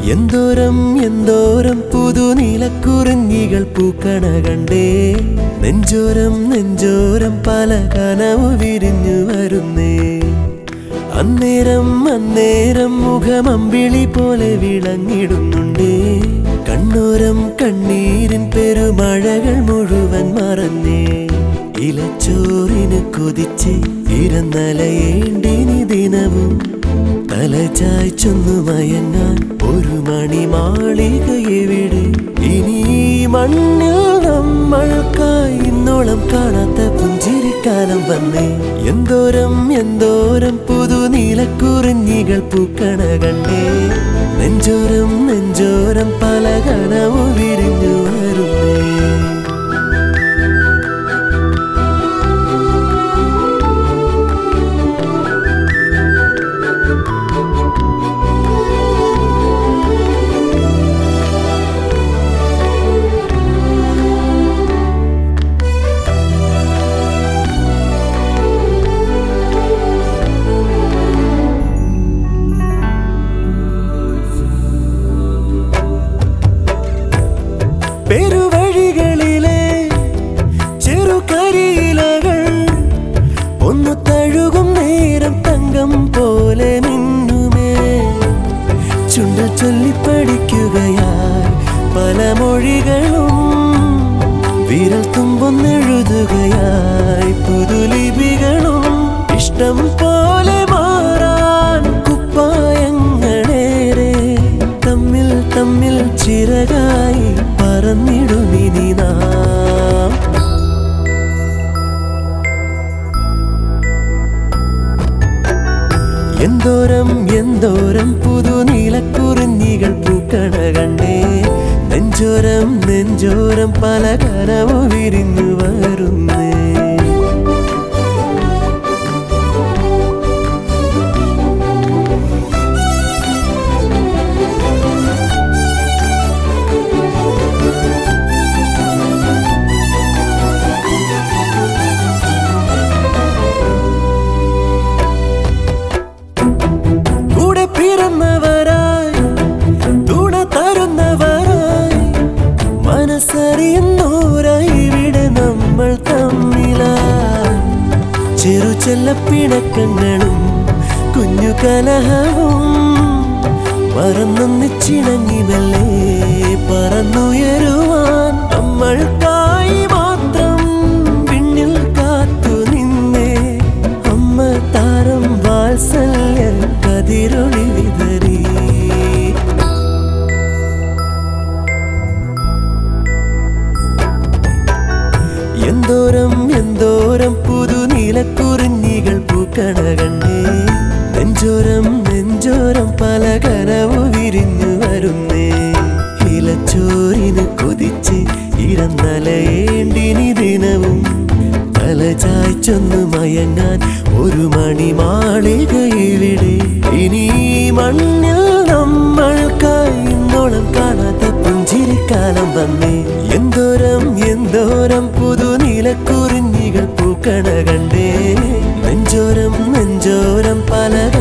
എന്തോരം എന്തോരം പുതുനീലക്കുറിഞ്ഞികൾ പൂക്കണ കണ്ടേ. നെഞ്ചോരം നെഞ്ചോരം പല കനവ് വിരിഞ്ഞു വരുന്നേ. അന്നേരം അന്നേരം മുഖമമ്പിളി പോലെ വിളങ്ങിടുന്നുണ്ടേ. കണ്ണോരം കണ്ണീരിൻ പെരുമഴകൾ മുഴുവൻ മറന്നേ. ഇലച്ചോറിന് കൊതിച്ച് ഇരുന്നലയേണ്ടിനി ദിനവും തലചായ്ച്ചൊന്നു മയങ്ങാൻ ഒരു മണിമാളിക എവിടെ? ഇനി മണ്ണിൽ നമ്മൾക്കായി ഇന്നോളം കാണാത്ത പുഞ്ചിരിക്കാലം വന്നേ. എന്തോരം എന്തോരം പുതുനീലക്കുറിഞ്ഞികൾ പൂക്കണ കണ്ടേ. നെഞ്ചോരം നെഞ്ചോരം പല കനവു വിരിഞ്ഞു വരുന്നേ. പെരുവഴികളിലെ ചെറുകരിയിലകൾ ഒന്നു തഴുകും നേരം തങ്കം പോലെ മിന്നുമേ. ചുണ്ടിൽ ചൊല്ലിപ്പടിക്കുകയായി പല മൊഴികളും വിരൽ തുമ്പൊന്നെഴുതുകയായി പുതുലിപികളും. ഇഷ്ടം പോലെ മാറാൻ കുപ്പായങ്ങളേറെ തമ്മിൽ തമ്മിൽ ചിറകായി പറന്നിടുമിനി നാം. എന്തോരം എന്തോരം പുതുനീലക്കുറിഞ്ഞികൾ പൂക്കണ കണ്ടേ. നെഞ്ചോരം നെഞ്ചോരം പല കനവു വിരിഞ്ഞു വരുന്നേ. പിറന്നവരായി തുണ തരുന്നവരായി മനസ്സറിയുന്നോരായി ഇവിടെ നമ്മൾ തമ്മിലായി. ചെറുചെല്ലപ്പിണക്കങ്ങളും കുഞ്ഞു കലഹവും മറന്നൊന്നിച്ചിണങ്ങി മെല്ലെ പറന്നുയരുവാൻ നമ്മൾക്കായി മാത്രം പിന്നിൽ കാത്തു നിന്നേ. അമ്മ താരം വാത്സല്യ കതിരൊളി വിതറി. എന്തോരം എന്തോരം പുതുനീലക്കുറിഞ്ഞികൾ പൂക്കണ കണ്ടേ. നെഞ്ചോരം നെഞ്ചോരം പല കനവു വിരിഞ്ഞു വരുന്നേ. ഇലച്ചോറിന് കൊതിച്ച് ഇരുന്നലയേണ്ടിനി ദിനവും തലചായ്ച്ചൊന്നു മയങ്ങാൻ ഒരു മണിമാളിക എവിടെ? ഇനി മണ്ണിൽ നമ്മൾക്കായി ഇന്നോളം കാണാത്ത പുഞ്ചിരിക്കാലം വന്നേ. എന്തോരം എന്തോരം പുതുനീലക്കുറിഞ്ഞികൾ പൂക്കണ കണ്ടേ. നെഞ്ചോരം നെഞ്ചോരം പല